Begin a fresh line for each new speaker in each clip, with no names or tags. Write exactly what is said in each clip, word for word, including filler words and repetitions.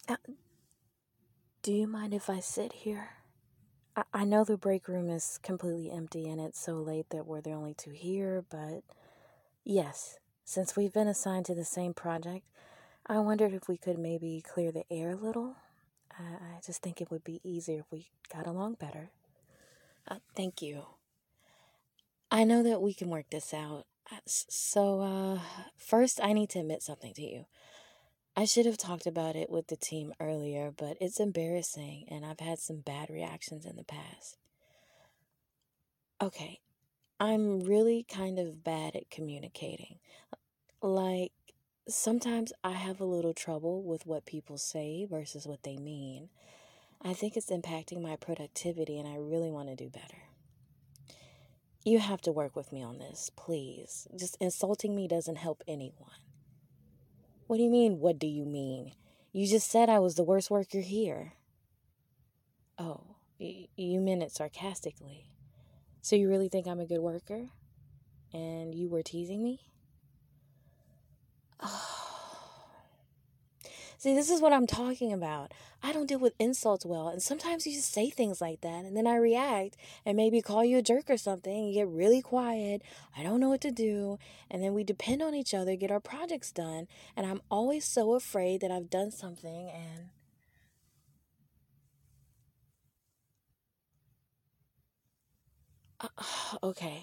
Uh, do you mind if I sit here? I, I know the break room is completely empty and it's so late that we're the only two here, but yes, since we've been assigned to the same project, I wondered if we could maybe clear the air a little. I, I just think it would be easier if we got along better. Uh, thank you. I know that we can work this out. Uh, s- So, uh, first, I need to admit something to you. I should have talked about it with the team earlier, but it's embarrassing and I've had some bad reactions in the past. Okay, I'm really kind of bad at communicating. Like, sometimes I have a little trouble with what people say versus what they mean. I think it's impacting my productivity and I really want to do better. You have to work with me on this, please. Just insulting me doesn't help anyone. What do you mean, what do you mean? You just said I was the worst worker here. Oh, y- you meant it sarcastically. So you really think I'm a good worker? And you were teasing me? See, this is what I'm talking about. I don't deal with insults well, and sometimes you just say things like that, and then I react and maybe call you a jerk or something. You get really quiet. I don't know what to do, and then we depend on each other, get our projects done, and I'm always so afraid that I've done something and. Uh, okay.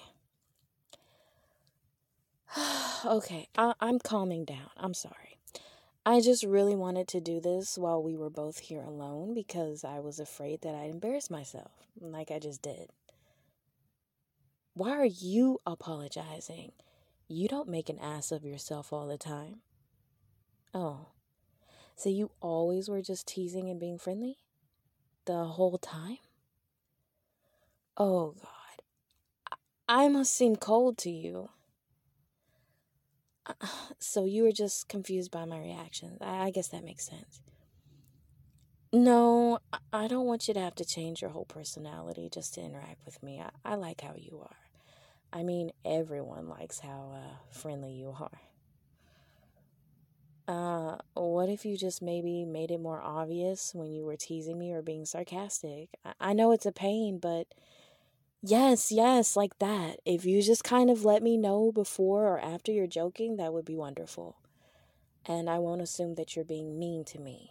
Okay, I- I'm calming down. I'm sorry. I just really wanted to do this while we were both here alone because I was afraid that I'd embarrass myself, like I just did. Why are you apologizing? You don't make an ass of yourself all the time. Oh, so you always were just teasing and being friendly? The whole time? Oh, God. I must seem cold to you. Uh, So you were just confused by my reactions. I I guess that makes sense. No, I I don't want you to have to change your whole personality just to interact with me. I, I like how you are. I mean, everyone likes how uh, friendly you are. Uh, what if you just maybe made it more obvious when you were teasing me or being sarcastic? I, I know it's a pain, but yes, yes, like that. If you just kind of let me know before or after you're joking, that would be wonderful. And I won't assume that you're being mean to me.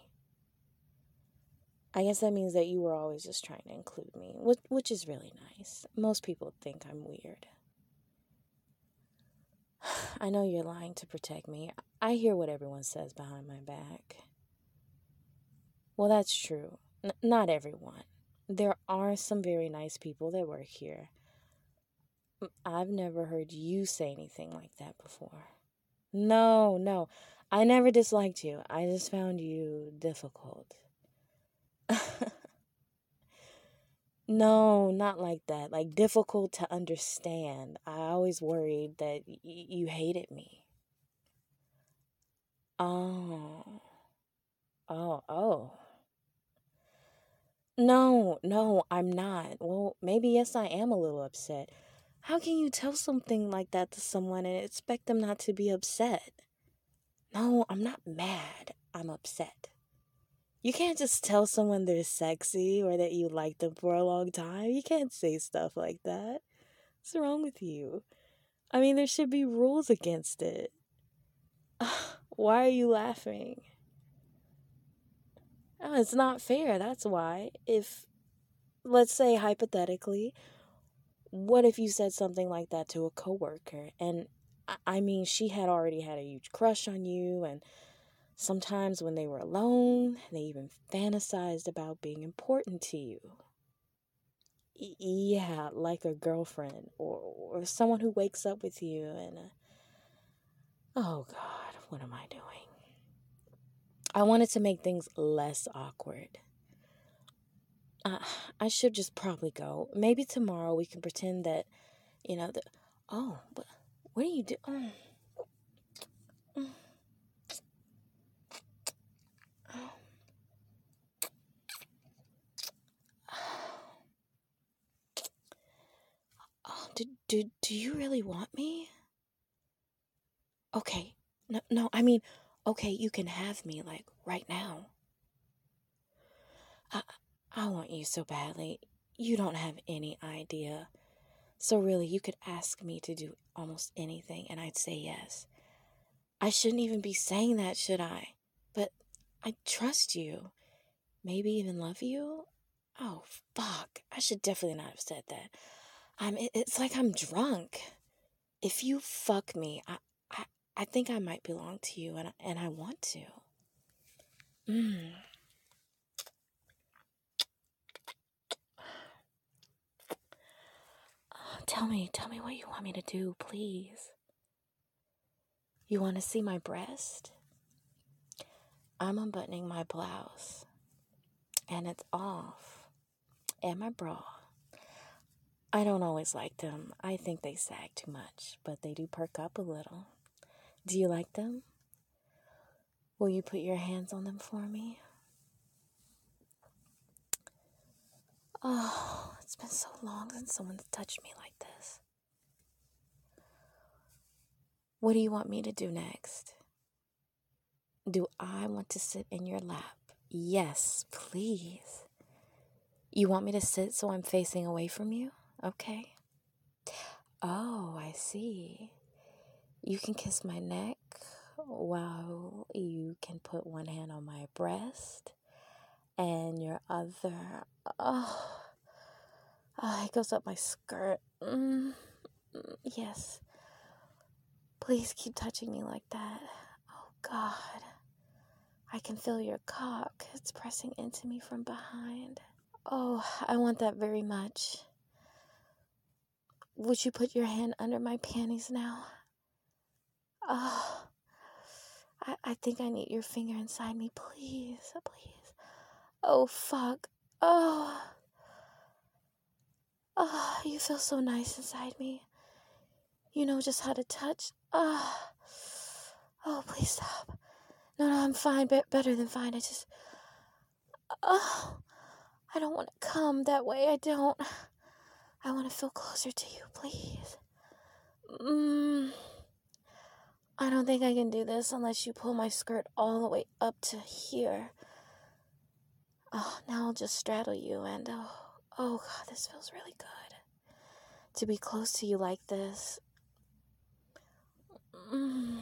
I guess that means that you were always just trying to include me, which, which is really nice. Most people think I'm weird. I know you're lying to protect me. I hear what everyone says behind my back. Well, that's true. N- not everyone. There are some very nice people that work here. M- I've never heard you say anything like that before. No, no. I never disliked you. I just found you difficult. No, not like that. Like difficult to understand. I always worried that y- you hated me. Oh, oh, oh. No, no, I'm not. Well, maybe yes, I am a little upset. How can you tell something like that to someone and expect them not to be upset? No, I'm not mad. I'm upset. You can't just tell someone they're sexy or that you like them for a long time. You can't say stuff like that. What's wrong with you? I mean, there should be rules against it. Why are you laughing? Oh, it's not fair. That's why. If, let's say hypothetically, what if you said something like that to a coworker? And I I mean, she had already had a huge crush on you, and sometimes when they were alone, they even fantasized about being important to you. Y- yeah, like a girlfriend or, or someone who wakes up with you and, uh, oh God, what am I doing? I wanted to make things less awkward. Uh, I should just probably go. Maybe tomorrow we can pretend that, you know, the. Oh, but what do you do? Oh, mm, oh. Oh, do, do, do you really want me? Okay. No, no, I mean, okay, you can have me, like, right now. I want you so badly. You don't have any idea. So really, you could ask me to do almost anything and I'd say yes. I shouldn't even be saying that, should I? But I trust you. Maybe even love you? Oh, fuck. I should definitely not have said that. I'm, it- it's like I'm drunk. If you fuck me, I, I, I think I might belong to you and, I- and I want to. Mm. Tell me, tell me what you want me to do, please. You want to see my breast? I'm unbuttoning my blouse. And it's off. And my bra. I don't always like them. I think they sag too much, but they do perk up a little. Do you like them? Will you put your hands on them for me? Oh, it's been so long since someone's touched me like this. What do you want me to do next? Do I want to sit in your lap? Yes, please. You want me to sit so I'm facing away from you? Okay. Oh, I see. You can kiss my neck while you can put one hand on my breast and your other. Oh, oh it goes up my skirt. Mm, yes. Please keep touching me like that. Oh, God. I can feel your cock. It's pressing into me from behind. Oh, I want that very much. Would you put your hand under my panties now? Oh, I, I think I need your finger inside me. Please, please. Oh, fuck. Oh. Oh, you feel so nice inside me. You know just how to touch. Oh, oh please stop. No, no, I'm fine. Be- better than fine. I just... Oh, I don't want to come that way. I don't. I want to feel closer to you, please. Mm, I don't think I can do this unless you pull my skirt all the way up to here. Oh, now I'll just straddle you and oh, oh God, this feels really good. To be close to you like this. Mm.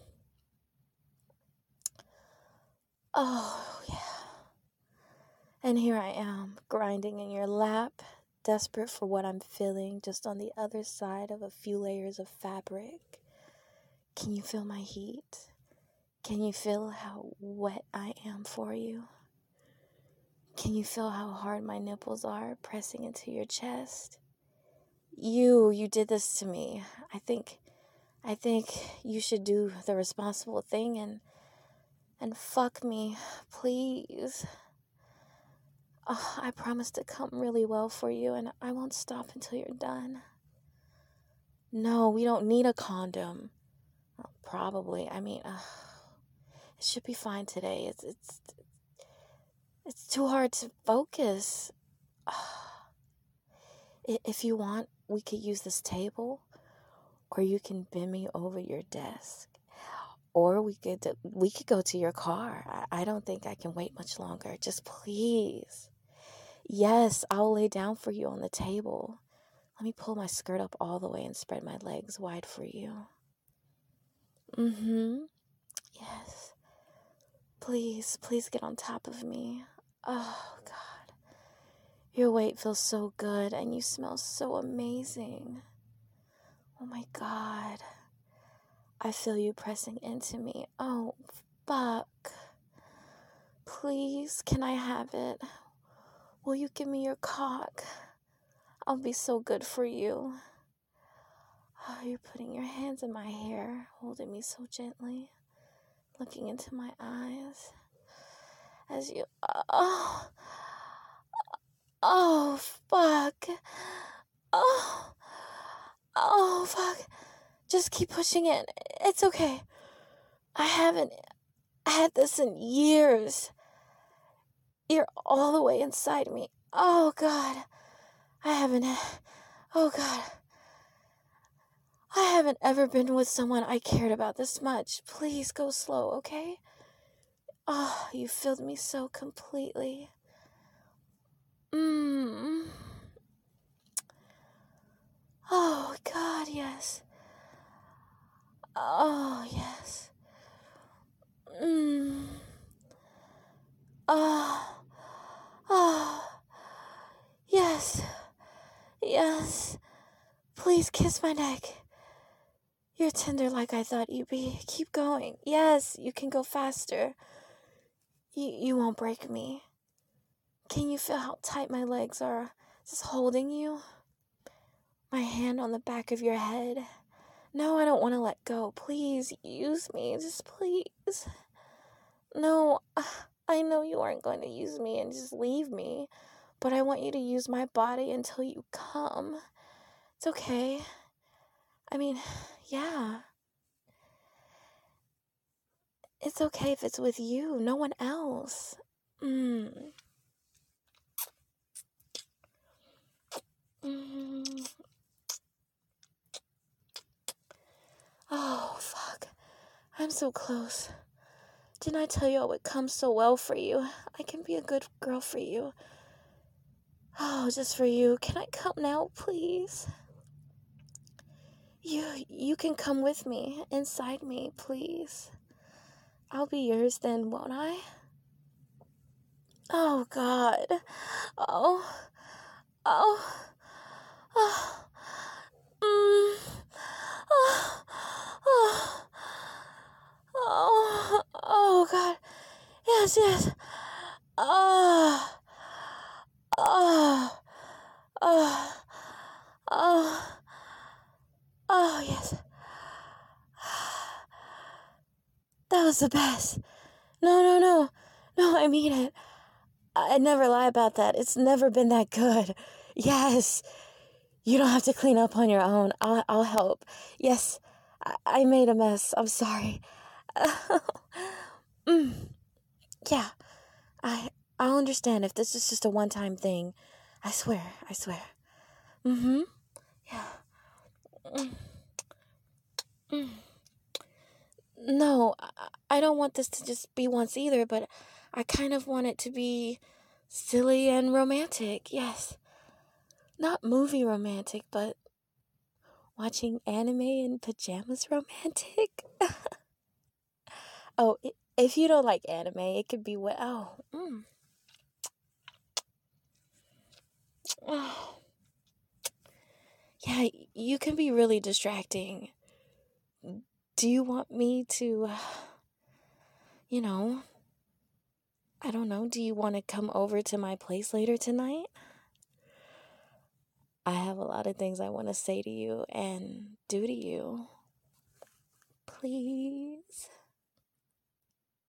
Oh, yeah. And here I am, grinding in your lap, desperate for what I'm feeling just on the other side of a few layers of fabric. Can you feel my heat? Can you feel how wet I am for you? Can you feel how hard my nipples are pressing into your chest? You, you did this to me. I think, I think you should do the responsible thing and, and fuck me, please. Oh, I promise to come really well for you and I won't stop until you're done. No, we don't need a condom. Well, probably. I mean, uh, it should be fine today. It's, it's, it's too hard to focus. If you want, we could use this table, or you can bend me over your desk, or we could we could go to your car. I, I don't think I can wait much longer. Just please. Yes, I'll lay down for you on the table. Let me pull my skirt up all the way and spread my legs wide for you. Mm-hmm. Yes. Please, please get on top of me. Oh, God. Your weight feels so good and you smell so amazing. Oh, my God. I feel you pressing into me. Oh, fuck. Please, can I have it? Will you give me your cock? I'll be so good for you. Oh, you're putting your hands in my hair, holding me so gently, looking into my eyes. As you... Oh... Oh, fuck. Oh... Oh, fuck. Just keep pushing it. It's okay. I haven't had this in years. You're all the way inside me. Oh, God. I haven't... Oh, God. I haven't ever been with someone I cared about this much. Please go slow, okay? Oh, you filled me so completely. Mm. Oh, God, yes. Oh, yes. Mm. Oh. Oh. Yes. Yes. Please kiss my neck. You're tender like I thought you'd be. Keep going. Yes, you can go faster. You, you won't break me. Can you feel how tight my legs are just holding you? My hand on the back of your head. No, I don't want to let go. Please use me. Just please. No, I know you aren't going to use me and just leave me, but I want you to use my body until you come. It's okay. I mean, yeah. It's okay if it's with you, no one else. Mm. Mm. Oh, fuck. I'm so close. Didn't I tell you I would come so well for you? I can be a good girl for you. Oh, just for you. Can I come now, please? You, you can come with me, inside me, please. I'll be yours then, won't I? Oh, God. Oh. Oh. Oh. Mm. Oh. Oh. Oh. Oh, God. Yes, yes. Oh. Oh. Oh. Oh. Oh, yes. That was the best. No, no, no. No, I mean it. I never lie about that. It's never been that good. Yes. You don't have to clean up on your own. I'll, I'll help. Yes, I, I made a mess. I'm sorry. mm. Yeah, I, I'll understand if this is just a one-time thing. I swear, I swear. Mm-hmm. Yeah. Mm. Mm. No, I, I don't want this to just be once either, but I kind of want it to be silly and romantic. Yes. Not movie romantic, but watching anime in pajamas romantic. Oh, if you don't like anime, it could be what? Oh, mm. Oh, yeah, you can be really distracting. Do you want me to, uh, you know, I don't know, do you want to come over to my place later tonight? I have a lot of things I want to say to you and do to you. Please.